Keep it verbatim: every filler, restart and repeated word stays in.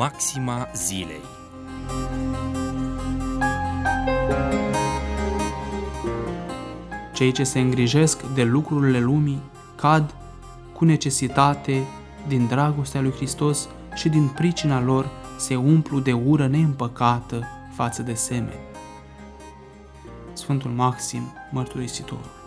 Maxima zilei. Cei ce se îngrijesc de lucrurile lumii cad cu necesitate din dragostea lui Hristos și din pricina lor se umplu de ură neîmpăcată față de semeni. Sfântul Maxim, mărturisitorul.